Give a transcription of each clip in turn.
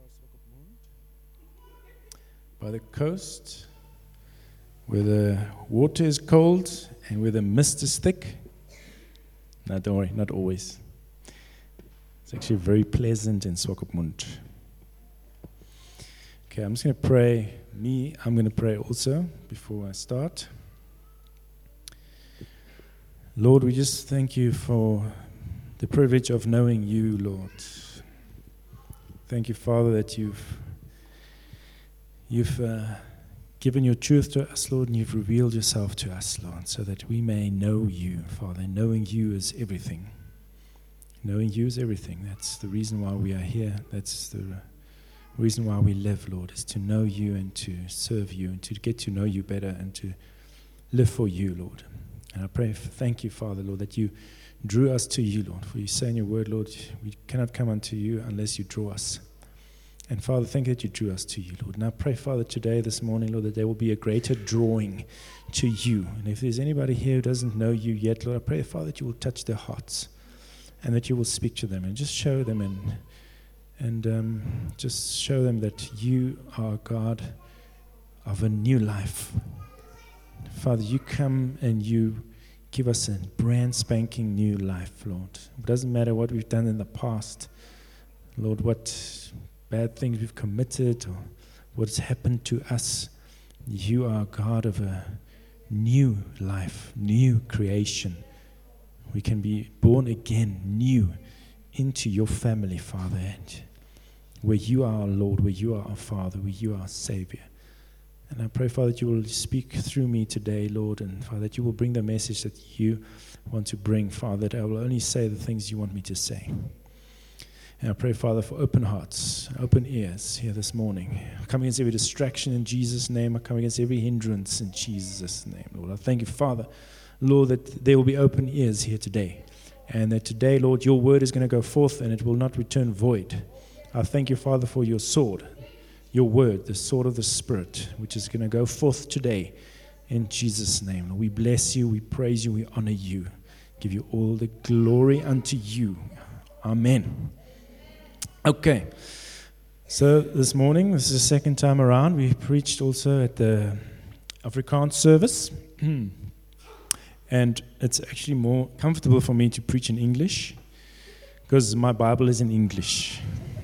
Swakopmund, by the coast, where the water is cold and where the mist is thick. No, don't worry, not always. It's actually very pleasant in Swakopmund. Okay, I'm just going to pray. I'm going to pray also before I start. Lord, we just thank you for the privilege of knowing you, Lord. Thank you, Father, that you've given your truth to us, Lord, and you've revealed yourself to us, Lord, so that we may know you, Father. Knowing you is everything. Knowing you is everything. That's the reason why we are here. That's the reason why we live, Lord, is to know you and to serve you and to get to know you better and to live for you, Lord. And I pray, thank you, Father, Lord, that you drew us to you, Lord. For you say in your word, Lord, we cannot come unto you unless you draw us. And Father, thank you that you drew us to you, Lord. And I pray, Father, today, this morning, Lord, that there will be a greater drawing to you. And if there's anybody here who doesn't know you yet, Lord, I pray, Father, that you will touch their hearts and that you will speak to them and just show them and just show them that you are God of a new life. Father, you come and you give us a brand spanking new life, Lord. It doesn't matter what we've done in the past, Lord, what bad things we've committed or what's happened to us. You are God of a new life, new creation. We can be born again, new, into your family, Father, and where you are our Lord, where you are our Father, where you are our Savior. And I pray, Father, that you will speak through me today, Lord, and Father, that you will bring the message that you want to bring, Father, that I will only say the things you want me to say. And I pray, Father, for open hearts, open ears here this morning. I come against every distraction in Jesus' name. I come against every hindrance in Jesus' name, Lord. I thank you, Father, Lord, that there will be open ears here today. And that today, Lord, your word is going to go forth and it will not return void. I thank you, Father, for your sword, your word, the sword of the Spirit, which is going to go forth today in Jesus' name. We bless you, we praise you, we honor you. Give you all the glory unto you. Amen. Okay, so this morning, this is the second time around. We preached also at the Afrikaans service. And it's actually more comfortable for me to preach in English because my Bible is in English.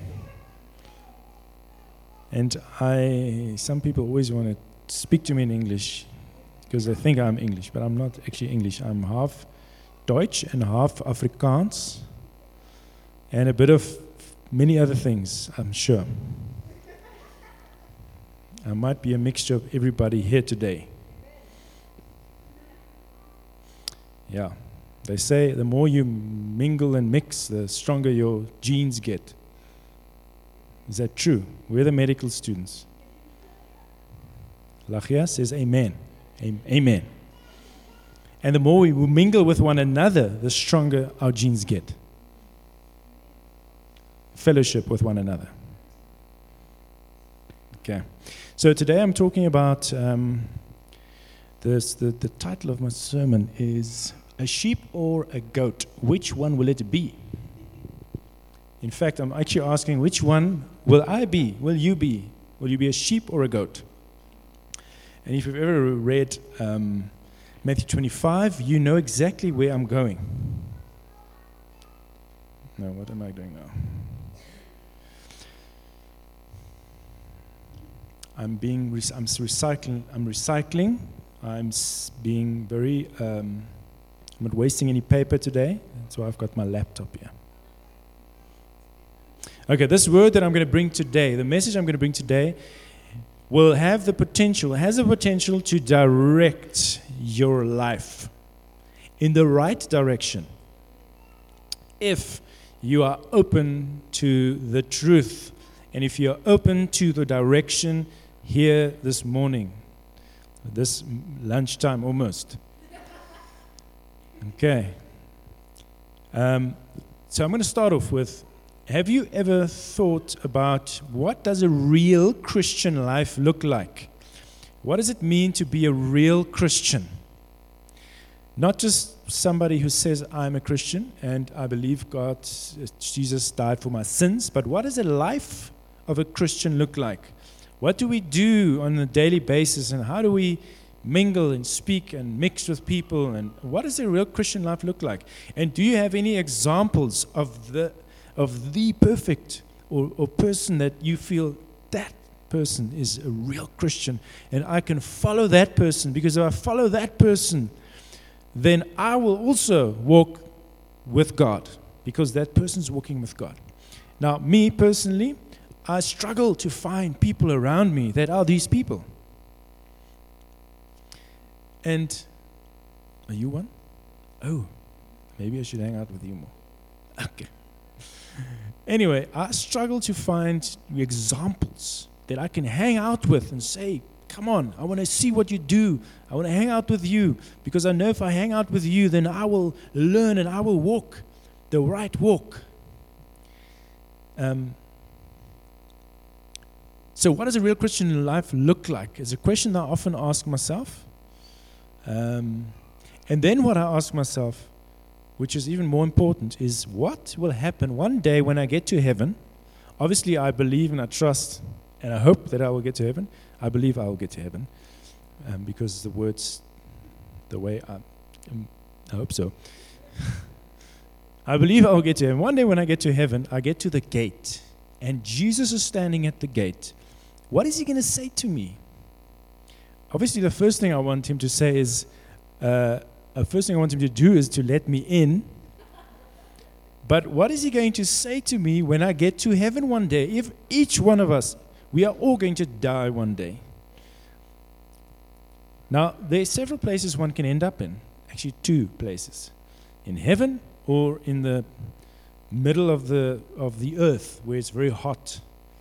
And some people always want to speak to me in English because they think I'm English, but I'm not actually English. I'm half Deutsch and half Afrikaans and a bit of many other things, I'm sure. I might be a mixture of everybody here today. Yeah, they say the more you mingle and mix, the stronger your genes get. Is that true? We're the medical students. Lachia says amen. Amen. And the more we mingle with one another, the stronger our genes get. Fellowship with one another. Okay. So today I'm talking about the title of my sermon is A Sheep or a Goat? Which one will it be? In fact, I'm actually asking, which one will I be? Will you be? Will you be a sheep or a goat? And if you've ever read Matthew 25, you know exactly where I'm going. No, what am I doing now? I'm recycling. I'm being very, I'm not wasting any paper today. That's why I've got my laptop here. Okay, this word that I'm going to bring today, the message I'm going to bring today, has the potential to direct your life in the right direction if you are open to the truth and if you're open to the direction here this morning, this lunchtime almost. Okay. So I'm going to start off with, have you ever thought about what does a real Christian life look like? What does it mean to be a real Christian? Not just somebody who says, I'm a Christian and I believe Jesus died for my sins, but what is a life of a Christian look like? What do we do on a daily basis, and how do we mingle and speak and mix with people, and what does a real Christian life look like? And do you have any examples of the perfect or person that you feel that person is a real Christian, and I can follow that person, because if I follow that person, then I will also walk with God, because that person's walking with God. Now, me personally, I struggle to find people around me that are these people. And are you one? Oh, maybe I should hang out with you more. Okay. Anyway, I struggle to find examples that I can hang out with and say, come on, I want to see what you do. I want to hang out with you, because I know if I hang out with you, then I will learn and I will walk the right walk. So what does a real Christian life look like? It's a question that I often ask myself. And then what I ask myself, which is even more important, is what will happen one day when I get to heaven? Obviously, I believe and I trust and I hope that I will get to heaven. I believe I will get to heaven, because the words, the way I hope so. I believe I will get to heaven. One day when I get to heaven, I get to the gate, and Jesus is standing at the gate. What is he going to say to me? Obviously, the first thing I want him to say is, first thing I want him to do is to let me in. But what is he going to say to me when I get to heaven one day? If each one of us, we are all going to die one day. Now, there are several places one can end up in. Actually, 2 places. In heaven, or in the middle of the earth, where it's very hot.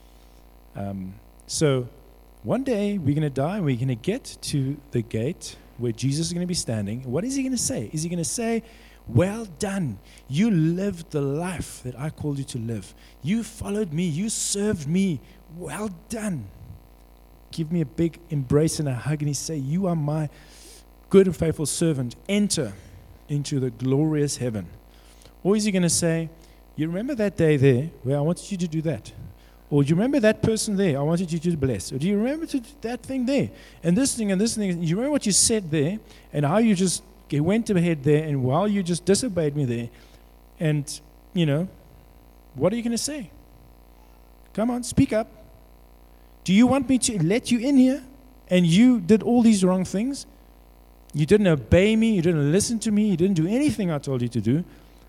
So one day we're going to die, and we're going to get to the gate where Jesus is going to be standing. What is he going to say? Is he going to say, well done, you lived the life that I called you to live. You followed me, you served me, well done. Give me a big embrace and a hug, and he say, you are my good and faithful servant. Enter into the glorious heaven. Or is he going to say, you remember that day there where I wanted you to do that? Or do you remember that person there? I wanted you to bless. Or do you remember that thing there? And this thing and this thing. Do you remember what you said there? And how you just went ahead there, and while you just disobeyed me there. And, what are you going to say? Come on, speak up. Do you want me to let you in here? And you did all these wrong things? You didn't obey me. You didn't listen to me. You didn't do anything I told you to do.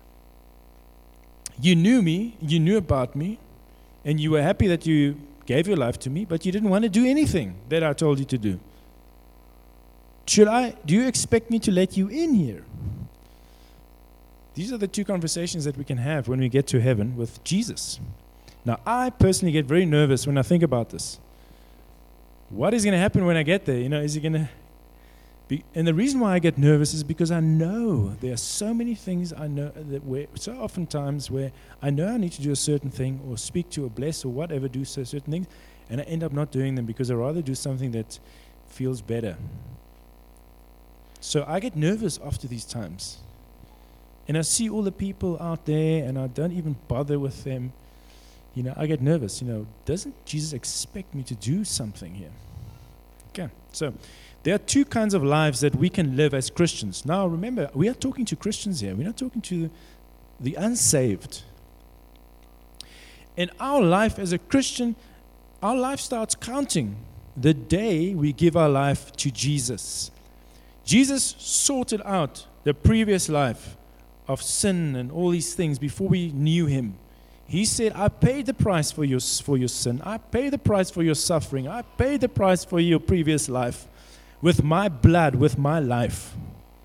You knew me. You knew about me. And you were happy that you gave your life to me, but you didn't want to do anything that I told you to do. Do you expect me to let you in here? These are the 2 conversations that we can have when we get to heaven with Jesus. Now, I personally get very nervous when I think about this. What is going to happen when I get there? Is he going to be? And the reason why I get nervous is because I know there are so many things I know so oftentimes where I know I need to do a certain thing, or speak to or bless or whatever, do certain things, and I end up not doing them because I rather do something that feels better. So I get nervous after these times. And I see all the people out there, and I don't even bother with them. I get nervous. Doesn't Jesus expect me to do something here? Okay, so there are 2 kinds of lives that we can live as Christians. Now, remember, we are talking to Christians here. We're not talking to the unsaved. In our life as a Christian, our life starts counting the day we give our life to Jesus. Jesus sorted out the previous life of sin and all these things before we knew him. He said, I paid the price for your sin. I paid the price for your suffering. I paid the price for your previous life with my blood, with my life.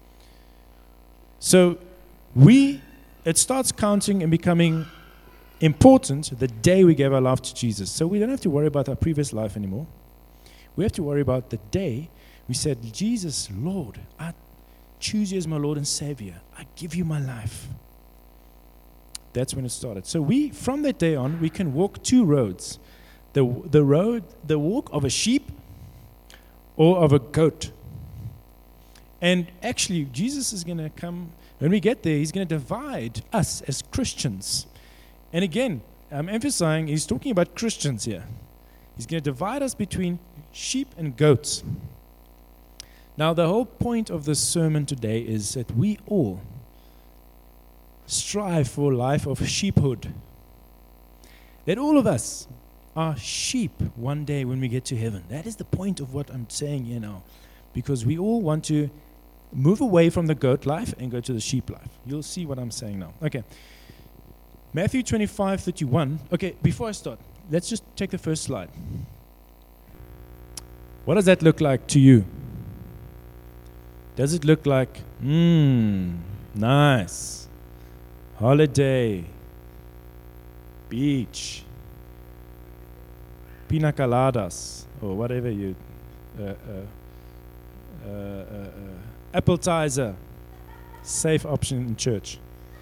So it starts counting and becoming important the day we gave our life to Jesus. So we don't have to worry about our previous life anymore. We have to worry about the day we said, Jesus, Lord, I choose you as my Lord and Savior. I give you my life. That's when it started. So from that day on, we can walk 2 roads. The walk of a sheep or of a goat. And actually, Jesus is going to come, when we get there, he's going to divide us as Christians. And again, I'm emphasizing, he's talking about Christians here. He's going to divide us between sheep and goats. Now, the whole point of this sermon today is that we all strive for a life of sheephood. That all of us are sheep one day when we get to heaven. That is the point of what I'm saying here now. Because we all want to move away from the goat life and go to the sheep life. You'll see what I'm saying now. Okay. Matthew 25:31. Okay, before I start, let's just take the first slide. What does that look like to you? Does it look like, nice, holiday, beach, pina coladas, or whatever you, appetizer, safe option in church.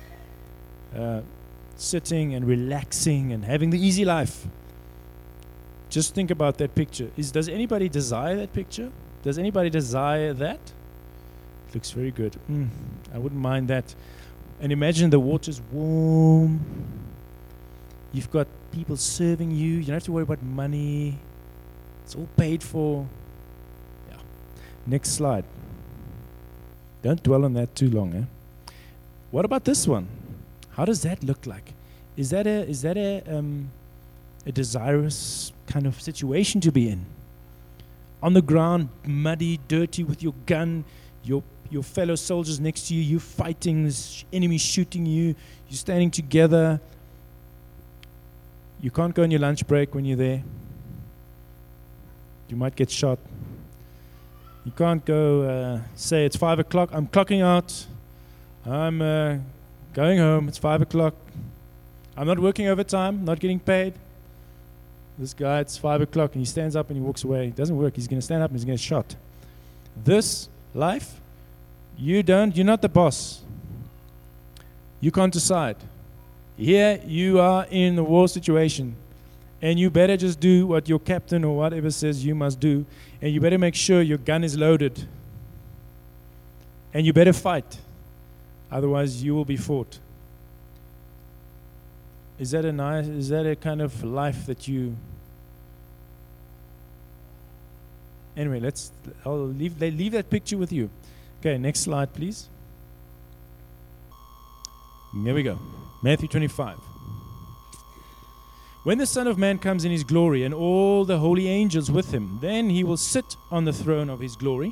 Sitting and relaxing and having the easy life. Just think about that picture. Does anybody desire that picture? Does anybody desire that? It looks very good. I wouldn't mind that. And imagine the water's warm. You've got people serving you. You don't have to worry about money. It's all paid for. Yeah. Next slide. Don't dwell on that too long. What about this one? How does that look like? Is that a desirous kind of situation to be in? On the ground, muddy, dirty, with your gun, your fellow soldiers next to you, you fighting, this enemy shooting you, you're standing together. You can't go on your lunch break when you're there. You might get shot. You can't go say it's 5 o'clock, I'm clocking out. I'm going home, it's 5 o'clock. I'm not working overtime, not getting paid. This guy, it's 5 o'clock, and he stands up and he walks away. It doesn't work. He's going to stand up and he's going to get shot. This life, you're not the boss. You can't decide. Here you are in a war situation, and you better just do what your captain or whatever says you must do, and you better make sure your gun is loaded. And you better fight. Otherwise, you will be fought. Is that a kind of life that you... Anyway, I'll leave that picture with you. Okay, next slide, please. There we go. Matthew 25. When the Son of Man comes in his glory and all the holy angels with him, then he will sit on the throne of his glory.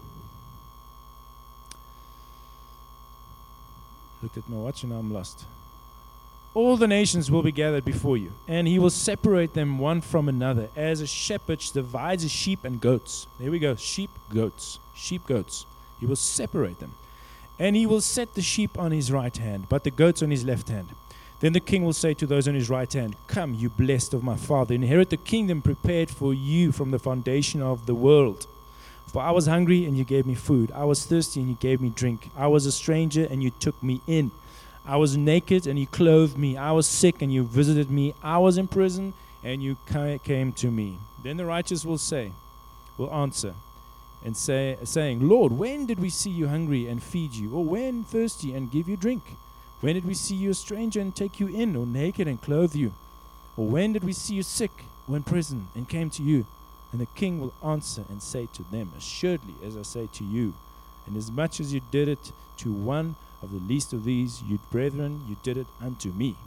Looked at my watch and I'm lost. All the nations will be gathered before you, and he will separate them one from another, as a shepherd divides his sheep and goats. There we go, sheep, goats. He will separate them. And he will set the sheep on his right hand, but the goats on his left hand. Then the king will say to those on his right hand, "Come, you blessed of my Father, inherit the kingdom prepared for you from the foundation of the world. For I was hungry, and you gave me food. I was thirsty, and you gave me drink. I was a stranger, and you took me in. I was naked, and you clothed me. I was sick, and you visited me. I was in prison, and you came to me." Then the righteous will answer, and saying, "Lord, when did we see you hungry and feed you, or when thirsty and give you drink? When did we see you a stranger and take you in, or naked and clothe you? Or when did we see you sick or in prison and came to you?" And the king will answer and say to them, "Assuredly, as I say to you, inasmuch as you did it to one of the least of these, you brethren, you did it unto me."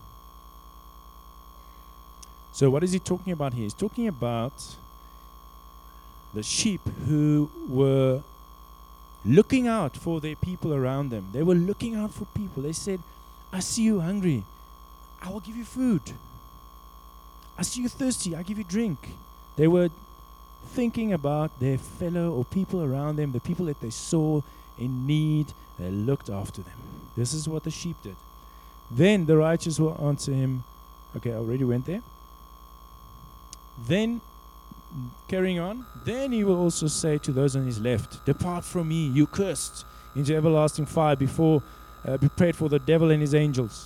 So what is he talking about here? He's talking about the sheep who were looking out for their people around them. They were looking out for people. They said, "I see you hungry, I will give you food. I see you thirsty, I'll give you drink." They were thinking about their fellow or people around them, the people that they saw in need. They looked after them. This is what the sheep did. Then the righteous will answer him. Okay, I already went there. Then, carrying on, then he will also say to those on his left, "Depart from me, you cursed, into everlasting fire prepared for the devil and his angels."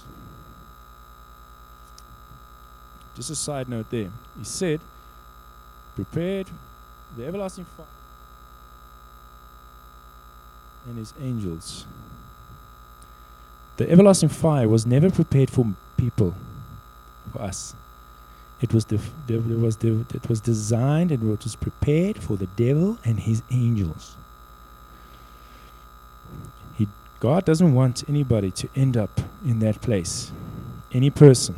Just a side note there. He said, prepared the everlasting fire and his angels. The everlasting fire was never prepared for people. for us. It was it was designed and it was prepared for the devil and his angels. God doesn't want anybody to end up in that place. Any person.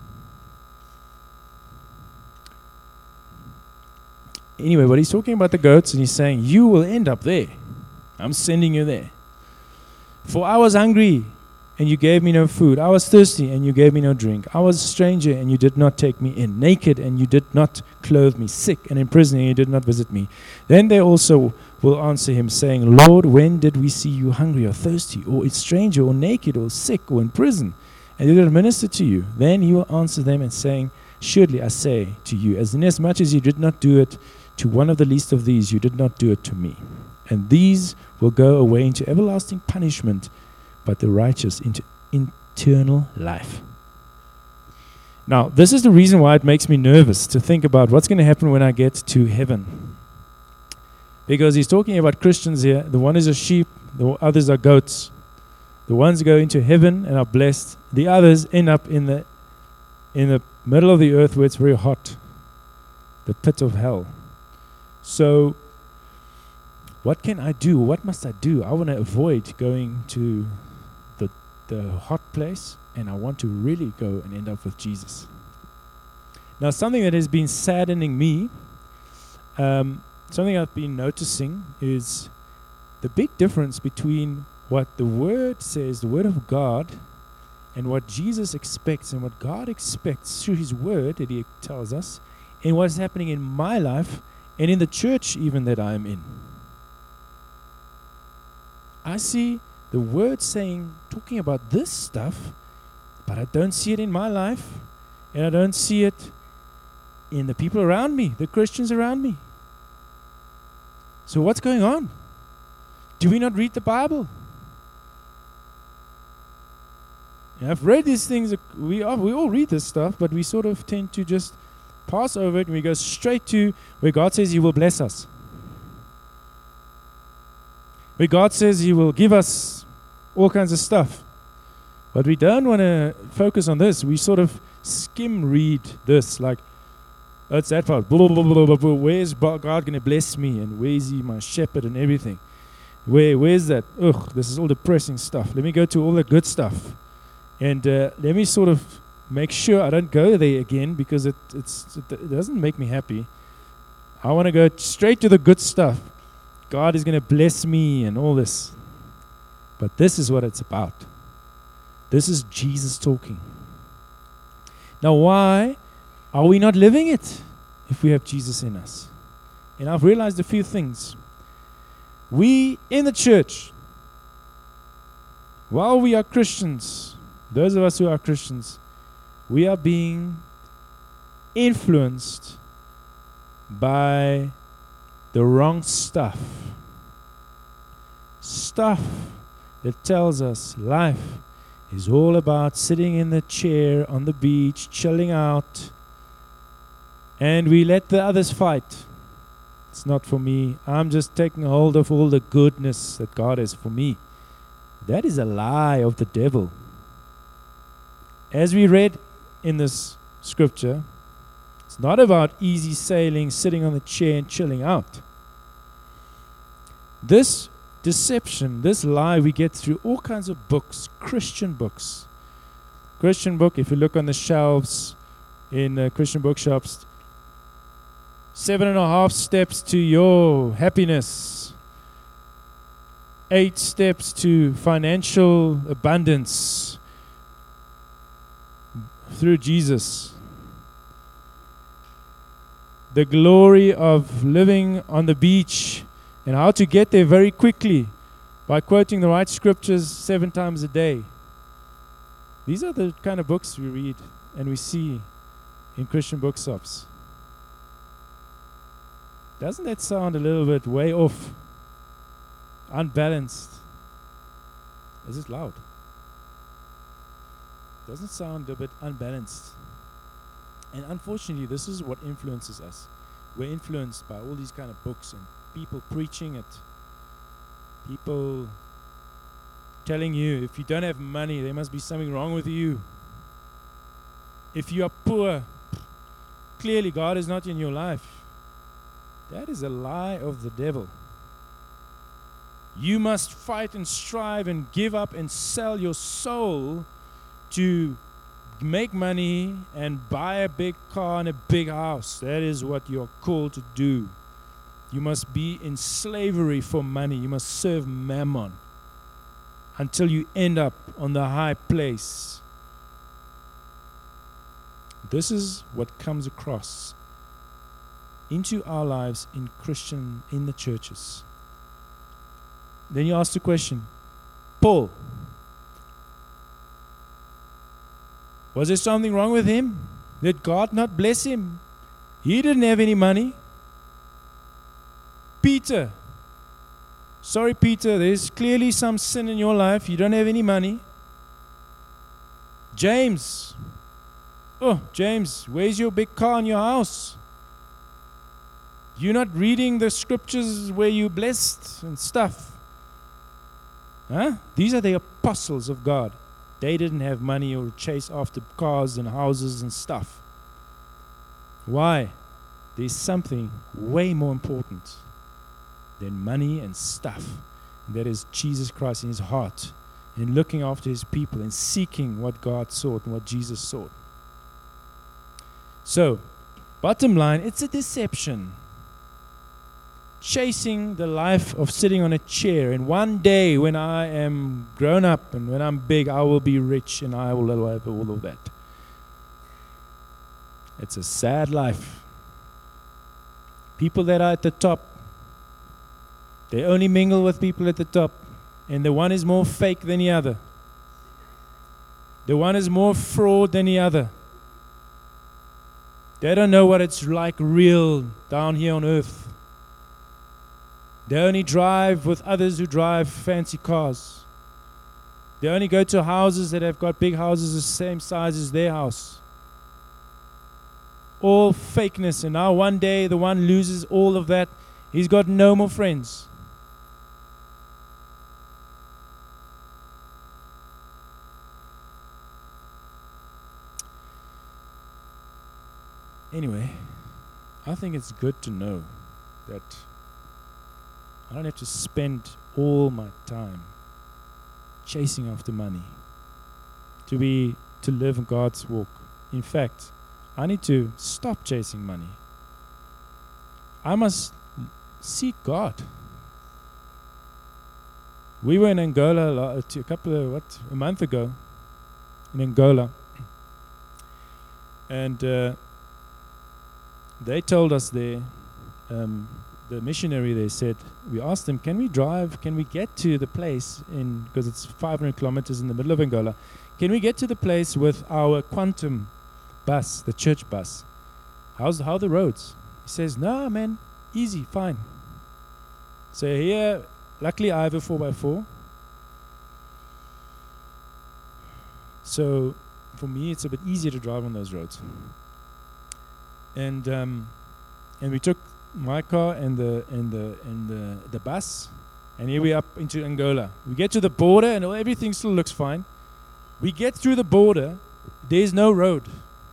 Anyway, but he's talking about the goats and he's saying, you will end up there. I'm sending you there. For I was hungry and you gave me no food. I was thirsty and you gave me no drink. I was a stranger and you did not take me in. Naked and you did not clothe me. Sick and in prison and you did not visit me. Then they also will answer him, saying, Lord, when did we see you hungry or thirsty, or a stranger, or naked, or sick, or in prison, and did not minister to you? Then he will answer them and saying, surely I say to you, as inasmuch as you did not do it to one of the least of these, you did not do it to me. And these will go away into everlasting punishment, but the righteous into eternal life. Now, this is the reason why it makes me nervous to think about what's going to happen when I get to heaven. Because he's talking about Christians here. The one is a sheep, the others are goats. The ones go into heaven and are blessed. The others end up in the middle of the earth where it's very hot, the pit of hell. So, what can I do? What must I do? I want to avoid going to the hot place, and I want to really go and end up with Jesus. Now, something that has been saddening me, something I've been noticing is the big difference between what the Word says, the Word of God, and what Jesus expects and what God expects through His Word that He tells us, and what's happening in my life and in the church even that I'm in. I see the Word talking about this stuff, but I don't see it in my life, and I don't see it in the people around me, the Christians around me. So what's going on? Do we not read the Bible? I've read these things. We all read this stuff, but we sort of tend to just pass over it and we go straight to where God says He will bless us. Where God says He will give us all kinds of stuff. But we don't want to focus on this. We sort of skim read this like, oh, it's that part. Blah, blah, blah, blah, blah. Where's God going to bless me? And where is He my shepherd and everything? Where's that? Ugh, this is all depressing stuff. Let me go to all the good stuff. And let me sort of make sure I don't go there again because it doesn't make me happy. I want to go straight to the good stuff. God is going to bless me and all this. But this is what it's about. This is Jesus talking. Now, why are we not living it if we have Jesus in us? And I've realized a few things. We in the church, while we are Christians, those of us who are Christians, we are being influenced by the wrong stuff. Stuff that tells us life is all about sitting in the chair on the beach, chilling out, and we let the others fight. It's not for me. I'm just taking hold of all the goodness that God has for me. That is a lie of the devil. As we read in this scripture, it's not about easy sailing, sitting on the chair and chilling out. This deception, this lie we get through all kinds of books, Christian books. Christian book, if you look on the shelves in Christian bookshops, 7.5 steps to your happiness, 8 steps to financial abundance through Jesus. The glory of living on the beach and how to get there very quickly by quoting the right scriptures 7 times a day. These are the kind of books we read and we see in Christian bookshops. Doesn't that sound a little bit way off? Unbalanced. Is it loud? Doesn't sound a bit unbalanced. And unfortunately, this is what influences us. We're influenced by all these kind of books and people preaching it. People telling you, if you don't have money, there must be something wrong with you. If you are poor, clearly God is not in your life. That is a lie of the devil. You must fight and strive and give up and sell your soul to make money and buy a big car and a big house. That is what you're called to do. You must be in slavery for money. You must serve mammon until you end up on the high place. This is what comes across into our lives in the churches. Then you ask the question, Paul, was there something wrong with him? Did God not bless him? He didn't have any money. Peter, sorry Peter, there's clearly some sin in your life. You don't have any money. James, oh James, where's your big car in your house? You're not reading the scriptures where you're blessed and stuff. Huh? These are the apostles of God. They didn't have money or chase after cars and houses and stuff. Why? There's something way more important than money and stuff. And that is Jesus Christ in his heart, and looking after his people and seeking what God sought and what Jesus sought. So, bottom line, it's a deception. Chasing the life of sitting on a chair, and one day when I am grown up and when I'm big, I will be rich and I will have all of that. It's a sad life. People that are at the top, they only mingle with people at the top, and the one is more fake than the other. The one is more fraud than the other. They don't know what it's like real down here on earth. They only drive with others who drive fancy cars. They only go to houses that have got big houses the same size as their house. All fakeness, and now one day the one loses all of that. He's got no more friends. Anyway, I think it's good to know that I don't have to spend all my time chasing after money to live in God's walk. In fact, I need to stop chasing money. I must seek God. We were in Angola a month ago in Angola, and they told us there, the missionary there said, we asked them, can we get to the place because it's 500 kilometers in the middle of Angola, can we get to the place with our Quantum bus, the church bus? How are the roads? He says, no man, easy, fine. So here, luckily I have a 4x4. So for me it's a bit easier to drive on those roads. And we took my car and the bus, and here we up into Angola. We get to the border and everything still looks fine. We get through the border, there's no road.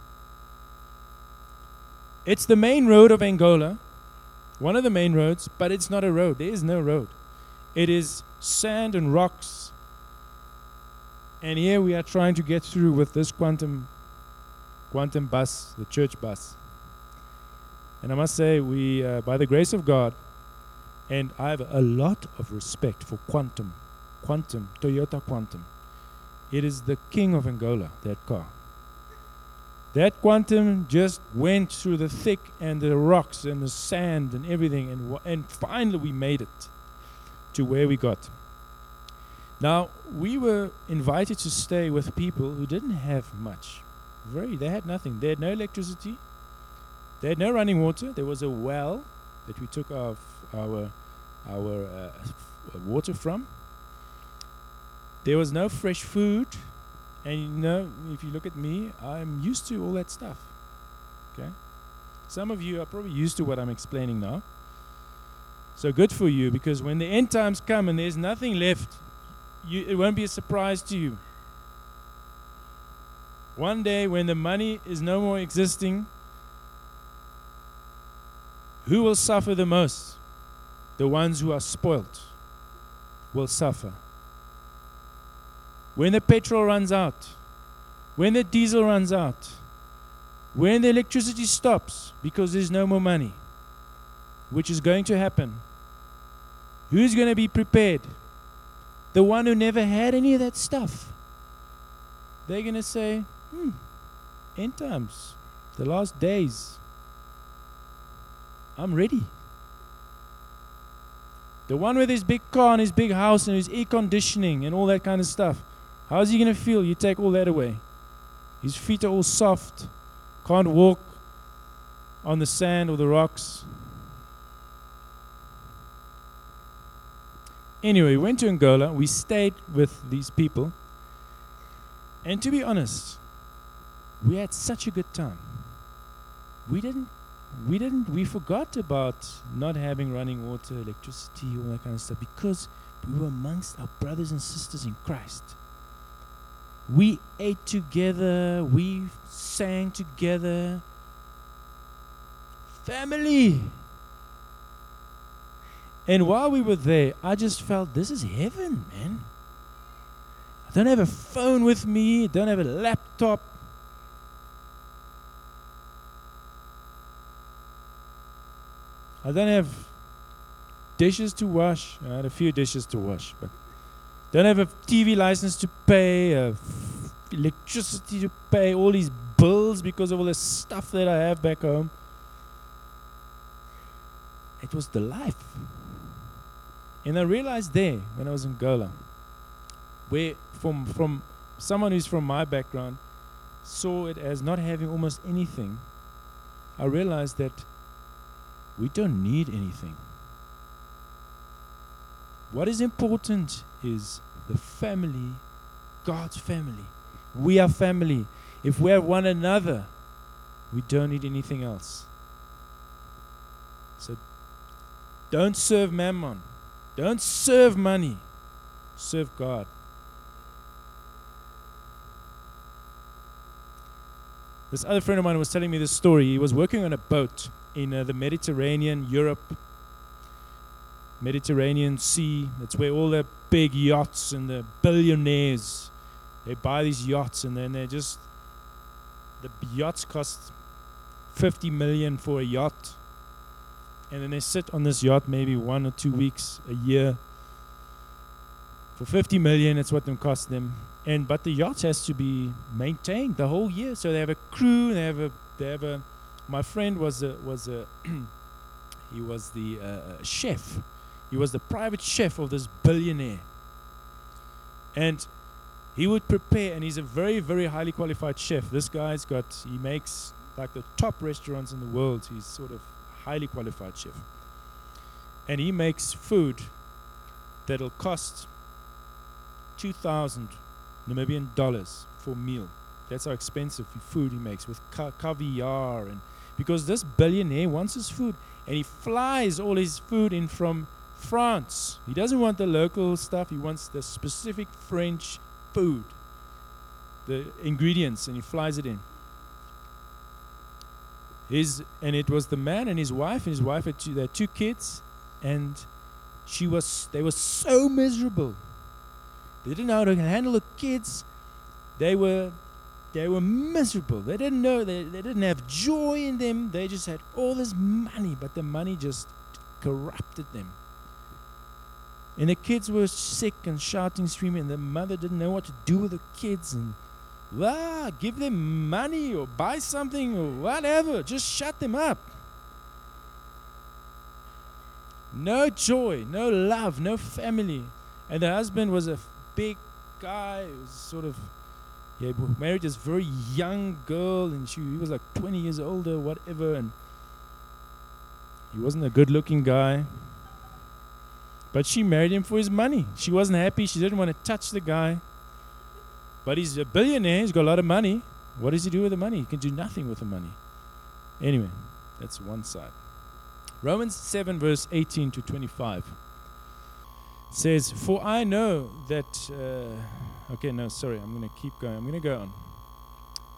It's the main road of Angola, one of the main roads, but it's not a road. There is no road. It is sand and rocks. And here we are trying to get through with this Quantum bus, the church bus. And I must say, we, by the grace of God, and I have a lot of respect for Quantum, Toyota Quantum. It is the king of Angola, that car. That Quantum just went through the thick and the rocks and the sand and everything, and finally we made it to where we got. Now, we were invited to stay with people who didn't have much. They had nothing. They had no electricity. They had no running water. There was a well that we took our water from. There was no fresh food. And if you look at me, I'm used to all that stuff. Okay? Some of you are probably used to what I'm explaining now. So good for you, because when the end times come and there's nothing left, it won't be a surprise to you. One day when the money is no more existing, who will suffer the most? The ones who are spoilt will suffer. When the petrol runs out, when the diesel runs out, when the electricity stops because there's no more money, which is going to happen, who's going to be prepared? The one who never had any of that stuff. They're going to say, end times, the last days, I'm ready. The one with his big car and his big house and his air conditioning and all that kind of stuff, how's he going to feel? You take all that away. His feet are all soft, can't walk on the sand or the rocks. Anyway, we went to Angola. We stayed with these people. And to be honest, we had such a good time. We forgot about not having running water, electricity, all that kind of stuff, because we were amongst our brothers and sisters in Christ. We ate together, we sang together. Family. And while we were there, I just felt this is heaven, man. I don't have a phone with me, don't have a laptop. I don't have dishes to wash. I had a few dishes to wash, but don't have a TV license to pay, electricity to pay, all these bills because of all the stuff that I have back home. It was the life. And I realized there, when I was in Angola, where from someone who's from my background saw it as not having almost anything, I realized that we don't need anything. What is important is the family, God's family. We are family. If we have one another, we don't need anything else. So don't serve mammon. Don't serve money. Serve God. This other friend of mine was telling me this story. He was working on a boat in the Mediterranean, Europe, Mediterranean Sea. That's where all the big yachts and the billionaires, they buy these yachts, and then the yachts cost 50 million for a yacht. And then they sit on this yacht maybe 1 or 2 weeks a year. For 50 million, that's what it costs them. But the yacht has to be maintained the whole year. So they have a crew. They have a. My friend was he was the chef. He was the private chef of this billionaire. And he would prepare, and he's a very, very highly qualified chef. This guy's he makes like the top restaurants in the world. He's sort of highly qualified chef. And he makes food that'll cost 2,000 Namibian dollars for a meal. That's how expensive food he makes, with caviar. And because this billionaire wants his food, and he flies all his food in from France. He doesn't want the local stuff. He wants the specific French food, the ingredients, and he flies it in. And it was the man and his wife had they had 2 kids, and they were so miserable. They didn't know how to handle the kids. They were miserable. They didn't know. They didn't have joy in them. They just had all this money, but the money just corrupted them. And the kids were sick and shouting, screaming, and the mother didn't know what to do with the kids. And give them money or buy something or whatever. Just shut them up. No joy, no love, no family. And the husband was a big guy. He was sort of married this very young girl, and he was like 20 years older, whatever. And he wasn't a good-looking guy. But she married him for his money. She wasn't happy. She didn't want to touch the guy. But he's a billionaire. He's got a lot of money. What does he do with the money? He can do nothing with the money. Anyway, that's one side. Romans 7 verse 18 to 25 says, "For I know that..." I'm going to keep going. I'm going to go on.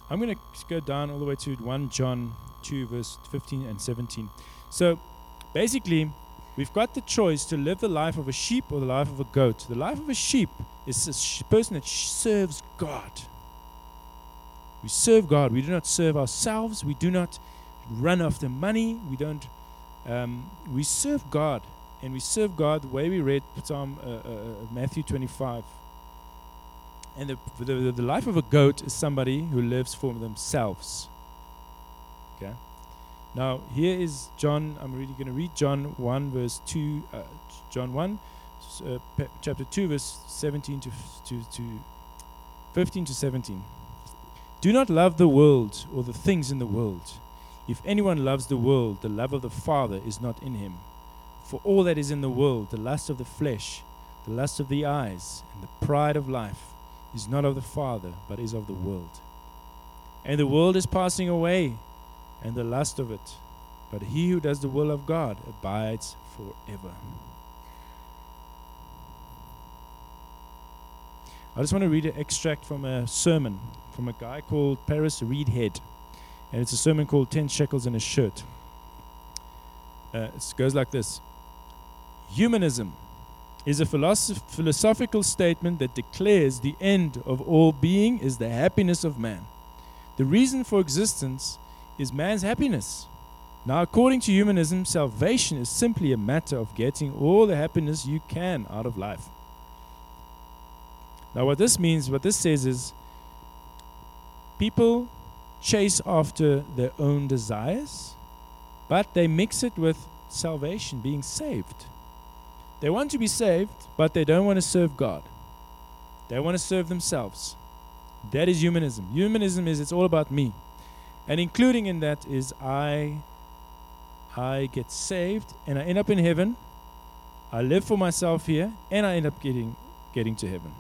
I'm going to go down all the way to 1 John 2, verse 15 and 17. So basically, we've got the choice to live the life of a sheep or the life of a goat. The life of a sheep is a person that serves God. We serve God. We do not serve ourselves. We do not run after money. We don't. We serve God, and we serve God the way we read Matthew 25. And the life of a goat is somebody who lives for themselves. Okay. Now here is John. I'm really going to read John 1 verse 2. John 1, chapter 2, verse 17 to 15 to 17. Do not love the world or the things in the world. If anyone loves the world, the love of the Father is not in him. For all that is in the world, the lust of the flesh, the lust of the eyes, and the pride of life, is not of the Father, but is of the world. And the world is passing away, and the lust of it. But he who does the will of God abides forever. I just want to read an extract from a sermon from a guy called Paris Reedhead. And it's a sermon called 10 Shekels in a Shirt. It goes like this. Humanism is a philosophical statement that declares the end of all being is the happiness of man. The reason for existence is man's happiness. Now, according to humanism, salvation is simply a matter of getting all the happiness you can out of life. Now, what this says is people chase after their own desires, but they mix it with salvation, being saved. They want to be saved, but they don't want to serve God. They want to serve themselves. That is humanism. Humanism is it's all about me. And including in that is I get saved and I end up in heaven. I live for myself here and I end up getting to heaven.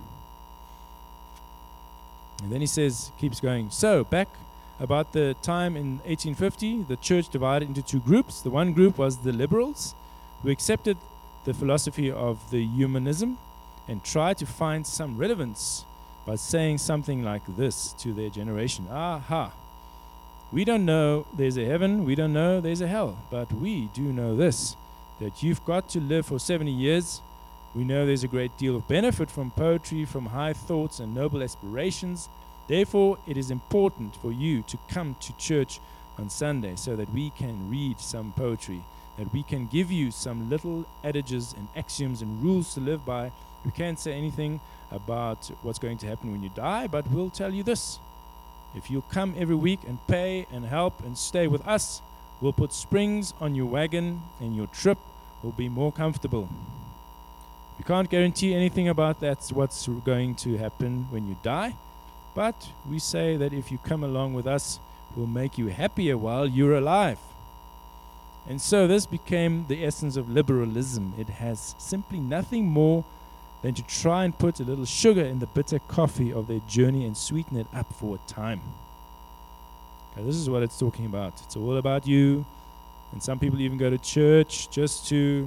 And then he says, keeps going. So back about the time in 1850, the church divided into two groups. The one group was the liberals, who accepted the philosophy of the humanism and tried to find some relevance by saying something like this to their generation. Aha, we don't know there's a heaven, we don't know there's a hell, but we do know this, that you've got to live for 70 years. We know there's a great deal of benefit from poetry, from high thoughts and noble aspirations. Therefore, it is important for you to come to church on Sunday so that we can read some poetry, that we can give you some little adages and axioms and rules to live by. We can't say anything about what's going to happen when you die, but we'll tell you this. If you'll come every week and pay and help and stay with us, we'll put springs on your wagon and your trip will be more comfortable. We can't guarantee anything about that's what's going to happen when you die, but we say that if you come along with us, we'll make you happier while you're alive. And so this became the essence of liberalism. It has simply nothing more than to try and put a little sugar in the bitter coffee of their journey and sweeten it up for a time. Okay, this is what it's talking about. It's all about you, and some people even go to church just to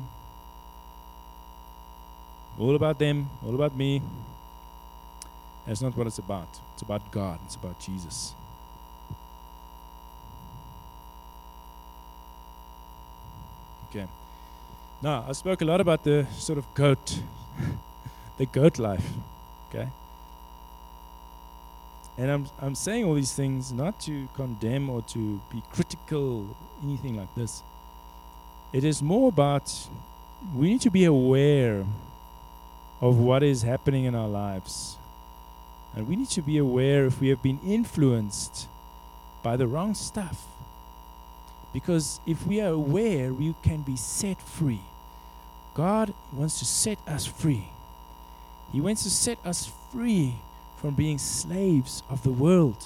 all about them, all about me. That's not what it's about. It's about God. It's about Jesus. Okay. Now, I spoke a lot about the sort of goat, the goat life. Okay. And I'm saying all these things not to condemn or to be critical, anything like this. It is more about we need to be aware of what is happening in our lives. And we need to be aware if we have been influenced by the wrong stuff. Because if we are aware, we can be set free. God wants to set us free. He wants to set us free from being slaves of the world.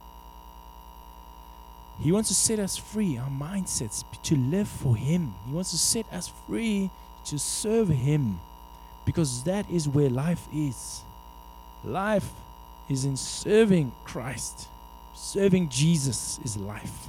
He wants to set us free, our mindsets, to live for Him. He wants to set us free to serve Him. Because that is where life is. Life is in serving Christ. Serving Jesus is life.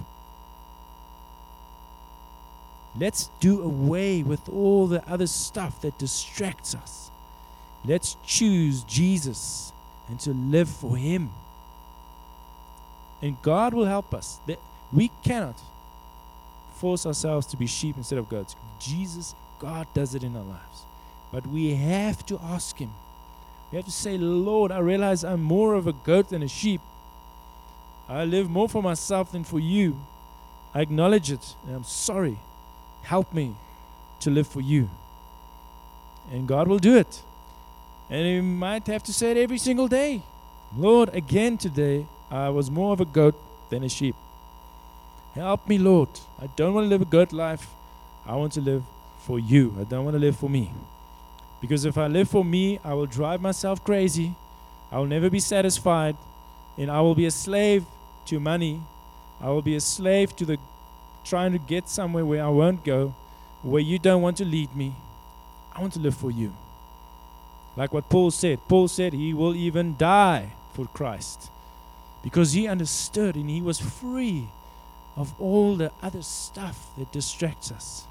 Let's do away with all the other stuff that distracts us. Let's choose Jesus and to live for Him. And God will help us. We cannot force ourselves to be sheep instead of goats. Jesus, God does it in our lives. But we have to ask Him. We have to say, Lord, I realize I'm more of a goat than a sheep. I live more for myself than for you. I acknowledge it, and I'm sorry. Help me to live for you. And God will do it. And you might have to say it every single day. Lord, again today, I was more of a goat than a sheep. Help me, Lord. I don't want to live a goat life. I want to live for you. I don't want to live for me. Because if I live for me, I will drive myself crazy. I will never be satisfied. And I will be a slave to money. I will be a slave to the trying to get somewhere where I won't go, where you don't want to lead me. I want to live for you. Like what Paul said. Paul said he will even die for Christ. Because he understood and he was free of all the other stuff that distracts us.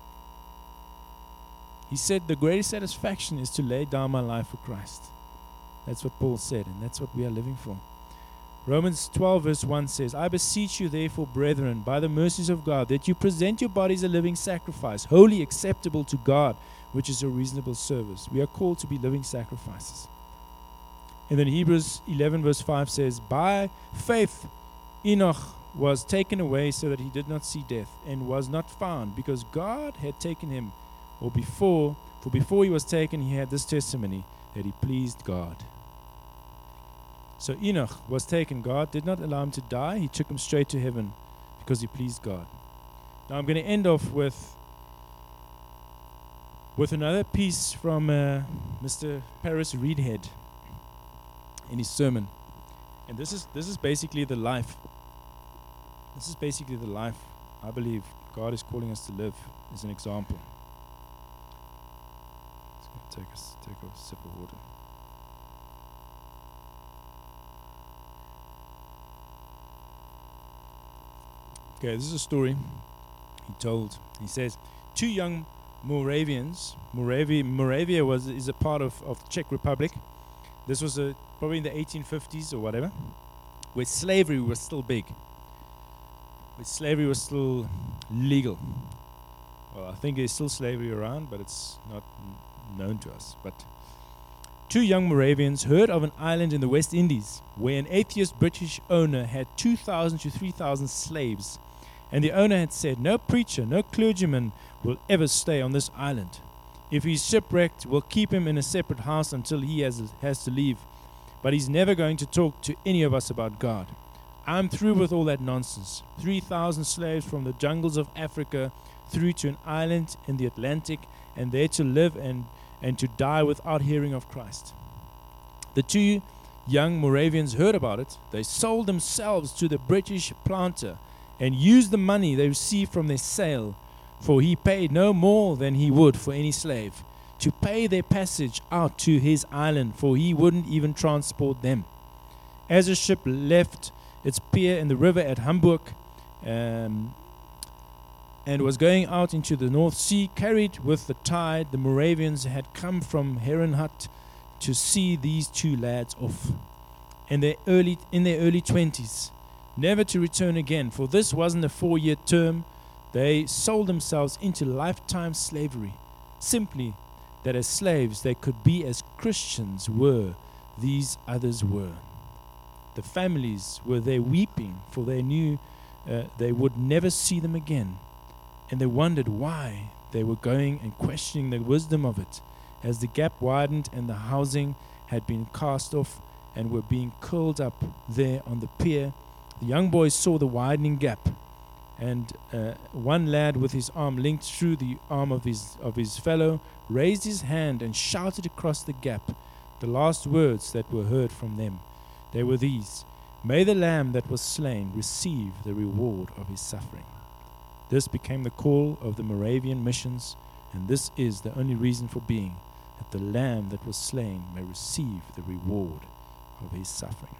He said the greatest satisfaction is to lay down my life for Christ. That's what Paul said, and that's what we are living for. Romans 12 verse 1 says, I beseech you therefore, brethren, by the mercies of God, that you present your bodies a living sacrifice, wholly acceptable to God, which is a reasonable service. We are called to be living sacrifices. And then Hebrews 11 verse 5 says, by faith Enoch was taken away so that he did not see death, and was not found, because God had taken him. For before he was taken, he had this testimony, that he pleased God. So Enoch was taken. God did not allow him to die. He took him straight to heaven because he pleased God. Now I'm going to end off with another piece from Mr. Paris Reedhead in his sermon. And this is basically the life. This is basically the life I believe God is calling us to live as an example. Just going to take a sip of water. Okay, this is a story he told. He says, two young Moravians. Moravia is a part of the Czech Republic. This was probably in the 1850s or whatever, where slavery was still big. Where slavery was still legal. Well, I think there's still slavery around, but it's not known to us. But two young Moravians heard of an island in the West Indies where an atheist British owner had 2,000 to 3,000 slaves. And the owner had said, no preacher, no clergyman will ever stay on this island. If he's shipwrecked, we'll keep him in a separate house until he has to leave. But he's never going to talk to any of us about God. I'm through with all that nonsense. 3,000 slaves from the jungles of Africa through to an island in the Atlantic, and there to live and to die without hearing of Christ. The two young Moravians heard about it. They sold themselves to the British planter and used the money they received from their sale, for he paid no more than he would for any slave, to pay their passage out to his island, for he wouldn't even transport them. As the ship left its pier in the river at Hamburg and was going out into the North Sea, carried with the tide, the Moravians had come from Herrenhut to see these two lads off in their early 20s, never to return again, for this wasn't a 4-year term. They sold themselves into lifetime slavery, simply that as slaves they could be as Christians were, these others were. The families were there weeping, for they knew they would never see them again, and they wondered why they were going, and questioning the wisdom of it, as the gap widened and the housing had been cast off and were being curled up there on the pier. The young boys saw the widening gap, and one lad with his arm linked through the arm of his fellow raised his hand and shouted across the gap the last words that were heard from them. They were these: "May the Lamb that was slain receive the reward of his suffering." This became the call of the Moravian missions, and this is the only reason for being, that the Lamb that was slain may receive the reward of his suffering.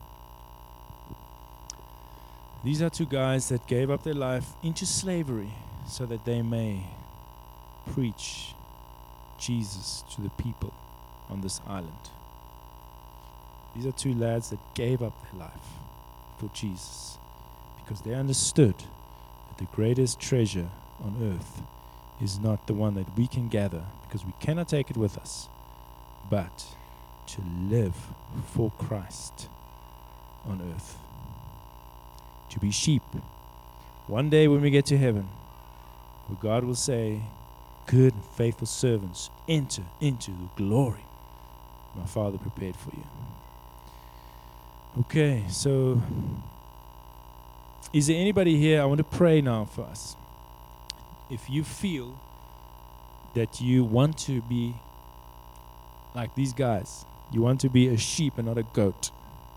These are two guys that gave up their life into slavery so that they may preach Jesus to the people on this island. These are two lads that gave up their life Lord Jesus, because they understood that the greatest treasure on earth is not the one that we can gather, because we cannot take it with us, but to live for Christ on earth. To be sheep. One day when we get to heaven, where God will say, good and faithful servants, enter into the glory my Father prepared for you. Okay, so is there anybody here? I want to pray now for us. If you feel that you want to be like these guys, you want to be a sheep and not a goat.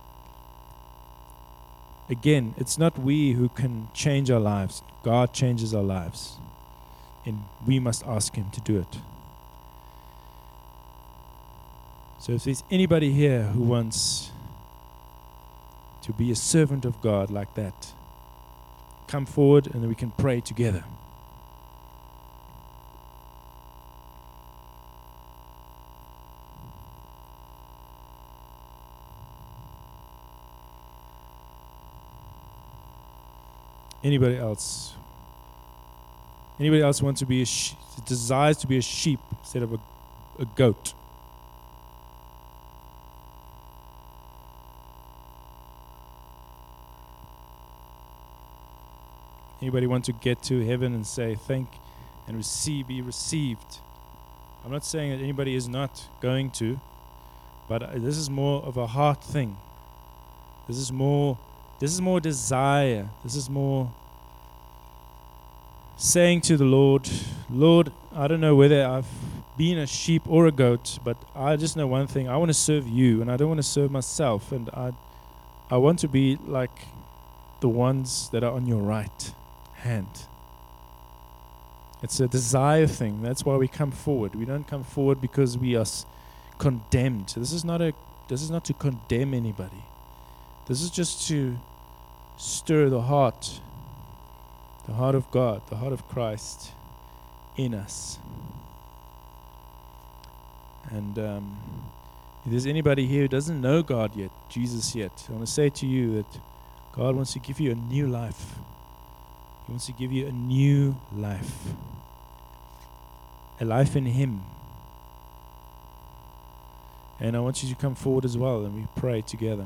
Again, it's not we who can change our lives. God changes our lives. And we must ask Him to do it. So if there's anybody here who wants to be a servant of God like that, come forward and then we can pray together. Anybody else? Anybody else wants to be desires to be a sheep instead of a goat? Anybody want to get to heaven and say thank and be received? I'm not saying that anybody is not going to, but this is more of a heart thing. This is more desire. This is more saying to the Lord, Lord, I don't know whether I've been a sheep or a goat, but I just know one thing. I want to serve you, and I don't want to serve myself, and I want to be like the ones that are on your right hand. It's a desire thing. That's why we come forward. We don't come forward because we are condemned. This is not to condemn anybody. This is just to stir the heart of God, the heart of Christ in us. And if there's anybody here who doesn't know God yet, Jesus yet, I want to say to you that God wants to give you a new life. He wants to give you a new life. A life in Him. And I want you to come forward as well and we pray together.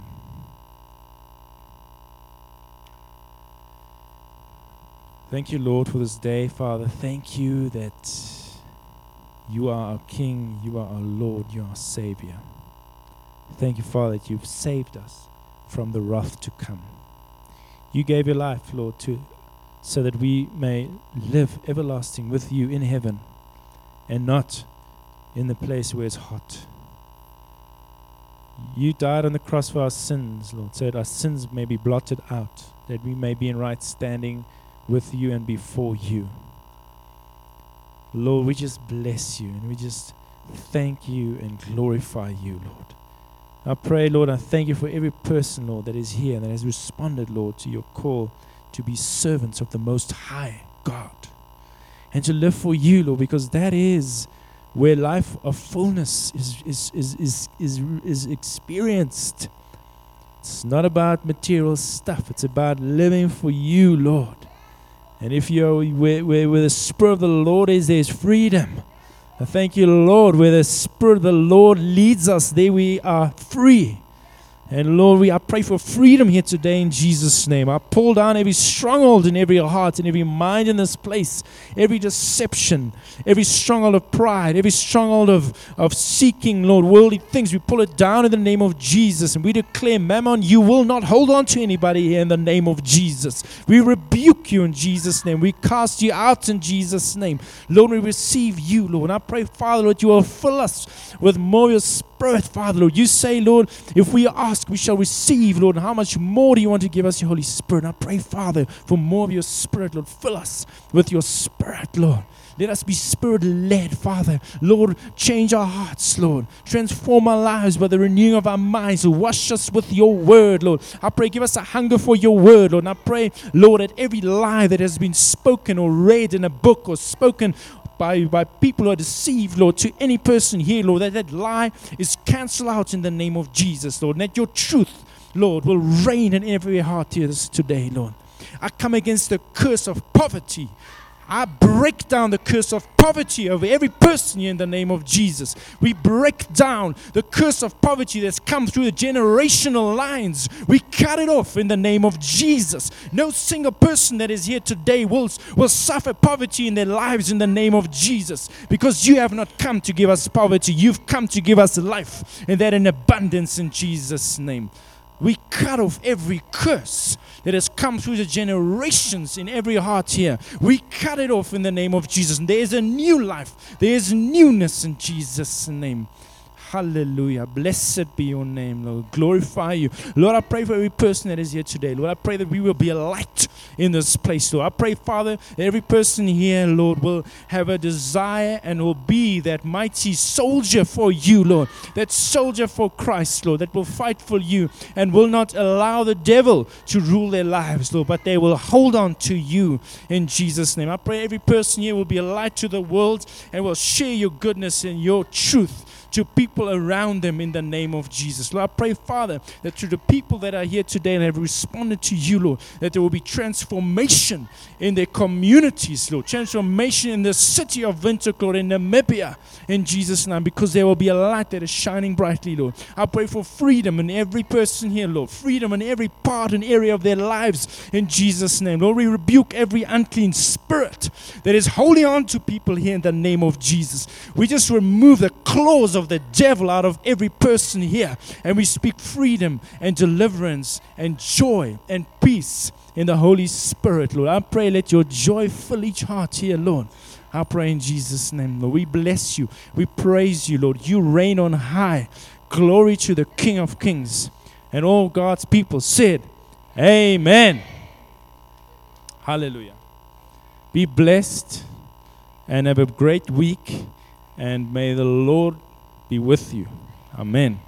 Thank you, Lord, for this day, Father. Thank you that you are our King, you are our Lord, you are our Savior. Thank you, Father, that you've saved us from the wrath to come. You gave your life, Lord, so that we may live everlasting with you in heaven and not in the place where it's hot. You died on the cross for our sins, Lord, so that our sins may be blotted out, that we may be in right standing with you and before you. Lord, we just bless you and we just thank you and glorify you, Lord. I pray, Lord, I thank you for every person, Lord, that is here and that has responded, Lord, to your call to be servants of the Most High God and to live for you, Lord, because that is where life of fullness is experienced. It's not about material stuff. It's about living for you, Lord. And if you're where the Spirit of the Lord is, there's freedom. I thank you, Lord, where the Spirit of the Lord leads us, there we are free. And Lord, I pray for freedom here today in Jesus' name. I pull down every stronghold in every heart and every mind in this place, every deception, every stronghold of pride, every stronghold of seeking, Lord, worldly things. We pull it down in the name of Jesus. And we declare, Mammon, you will not hold on to anybody here in the name of Jesus. We rebuke you in Jesus' name. We cast you out in Jesus' name. Lord, we receive you, Lord. And I pray, Father, Lord, you will fill us with more of your Spirit, Father, Lord. You say, Lord, if we ask, we shall receive, Lord. And how much more do you want to give us, your Holy Spirit? And I pray, Father, for more of your Spirit, Lord. Fill us with your Spirit, Lord. Let us be Spirit-led, Father. Lord, change our hearts, Lord. Transform our lives by the renewing of our minds. Wash us with your word, Lord. I pray, give us a hunger for your word, Lord. And I pray, Lord, that every lie that has been spoken or read in a book or spoken by people who are deceived, Lord, to any person here, Lord, that lie is cancelled out in the name of Jesus, Lord. And that your truth, Lord, will reign in every heart here today, Lord. I come against the curse of poverty. I break down the curse of poverty over every person here in the name of Jesus. We break down the curse of poverty that's come through the generational lines. We cut it off in the name of Jesus. No single person that is here today will suffer poverty in their lives in the name of Jesus. Because you have not come to give us poverty. You've come to give us life, and that in abundance in Jesus' name. We cut off every curse that has come through the generations in every heart here. We cut it off in the name of Jesus. And there is a new life. There is newness in Jesus' name. Hallelujah. Blessed be your name, Lord. Glorify you. Lord, I pray for every person that is here today. Lord, I pray that we will be a light in this place, Lord. I pray, Father, that every person here, Lord, will have a desire and will be that mighty soldier for you, Lord. That soldier for Christ, Lord, that will fight for you and will not allow the devil to rule their lives, Lord, but they will hold on to you in Jesus' name. I pray every person here will be a light to the world and will share your goodness and your truth to people around them in the name of Jesus. Lord, I pray, Father, that through the people that are here today and have responded to you, Lord, that there will be transformation in their communities, Lord, transformation in the city of Windhoek, Lord, in Namibia, in Jesus' name, because there will be a light that is shining brightly, Lord. I pray for freedom in every person here, Lord, freedom in every part and area of their lives, in Jesus' name. Lord, we rebuke every unclean spirit that is holding on to people here in the name of Jesus. We just remove the claws of the devil out of every person here, and we speak freedom and deliverance and joy and peace in the Holy Spirit, Lord. I pray, let your joy fill each heart here, Lord. I pray in Jesus' name, Lord. We bless you. We praise you, Lord. You reign on high. Glory to the King of Kings. And all God's people said, Amen. Hallelujah. Be blessed and have a great week, and may the Lord be with you. Amen.